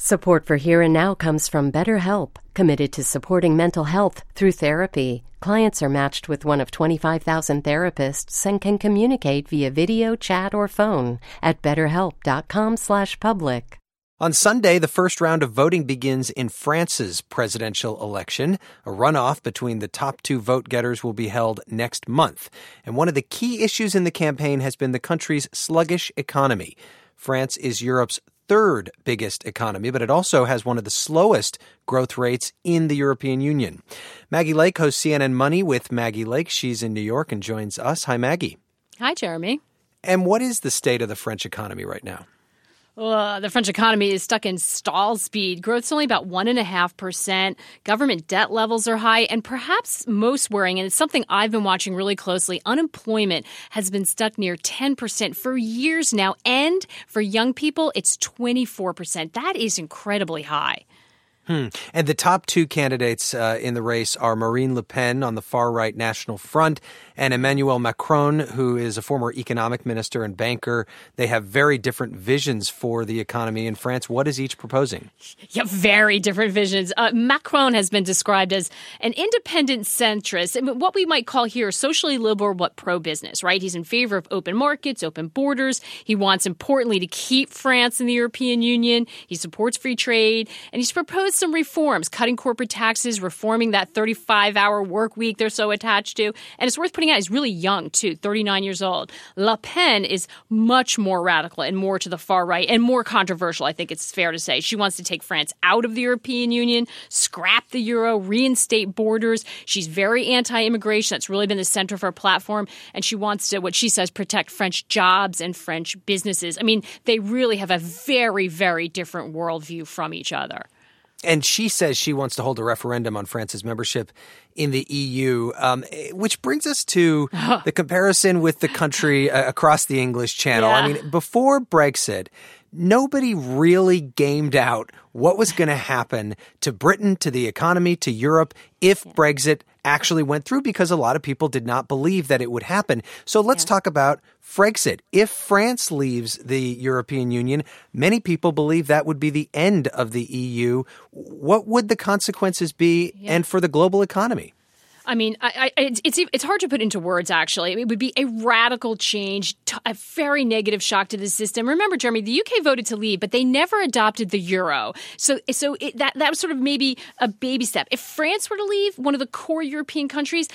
Support for Here and Now comes from BetterHelp, committed to supporting mental health through therapy. Clients are matched with one of 25,000 therapists and can communicate via video, chat, or phone at betterhelp.com/public. On Sunday, the first round of voting begins in France's presidential election. A runoff between the top two vote-getters will be held next month. And one of the key issues in the campaign has been the country's sluggish economy. France is Europe's third biggest economy, but it also has one of the slowest growth rates in the European Union. Maggie Lake hosts CNN Money with Maggie Lake. She's in New York and joins us. Hi, Maggie. Hi, Jeremy. And what is the state of the French economy right now? The French economy is stuck in stall speed. Growth's only about 1.5%. Government debt levels are high. And perhaps most worrying, and it's something I've been watching really closely, unemployment has been stuck near 10% for years now. And for young people, it's 24%. That is incredibly high. And the top two candidates in the race are Marine Le Pen on the far-right National Front and Emmanuel Macron, who is a former economic minister and banker. They have very different visions for the economy in France. What is each proposing? Yeah, very different visions. Macron has been described as an independent centrist, what we might call here socially liberal but pro-business, right? He's in favor of open markets, open borders. He wants, importantly, to keep France in the European Union. He supports free trade, and he's proposed some reforms, cutting corporate taxes, reforming that 35-hour work week they're so attached to. And it's worth pointing out he's really young, too, 39 years old. Le Pen is much more radical and more to the far right and more controversial, I think it's fair to say. She wants to take France out of the European Union, scrap the euro, reinstate borders. She's very anti-immigration. That's really been the center of her platform. And she wants to, what she says, protect French jobs and French businesses. I mean, they really have a very, very different worldview from each other. And she says she wants to hold a referendum on France's membership in the EU, which brings us to the comparison with the country across the English Channel. Yeah. I mean, before Brexit, nobody really gamed out what was going to happen to Britain, to the economy, to Europe if Brexit actually went through, because a lot of people did not believe that it would happen. So let's talk about Frexit. If France leaves the European Union, many people believe that would be the end of the EU. What would the consequences be and for the global economy? I mean, it's hard to put into words, actually. It would be a radical change, a very negative shock to the system. Remember, Jeremy, the UK voted to leave, but they never adopted the euro. So that was sort of maybe a baby step. If France were to leave, one of the core European countries,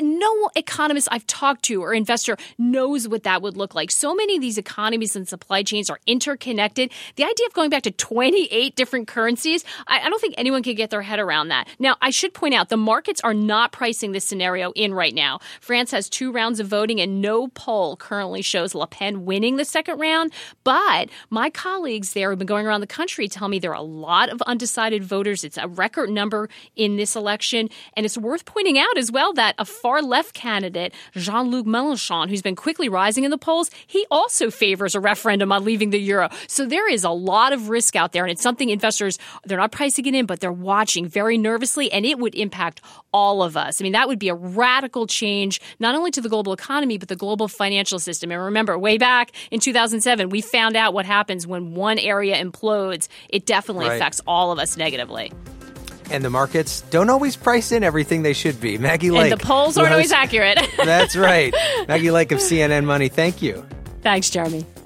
no economist I've talked to or investor knows what that would look like. So many of these economies and supply chains are interconnected. The idea of going back to 28 different currencies, I don't think anyone could get their head around that. Now, I should point out, the markets are not pricing this scenario in right now. France has 2 rounds of voting, and no poll currently shows Le Pen winning the second round. But my colleagues there who've been going around the country tell me there are a lot of undecided voters. It's a record number in this election. And it's worth pointing out as well that a far-left candidate, Jean-Luc Mélenchon, who's been quickly rising in the polls, he also favors a referendum on leaving the euro. So there is a lot of risk out there, and it's something investors, they're not pricing it in, but they're watching very nervously, and it would impact all of us. I mean, that would be a radical change, not only to the global economy, but the global financial system. And remember, way back in 2007, we found out what happens when one area implodes. It definitely affects all of us negatively. And the markets don't always price in everything they should be. Maggie Lake. And the polls aren't always accurate. That's right. Maggie Lake of CNN Money, thank you. Thanks, Jeremy.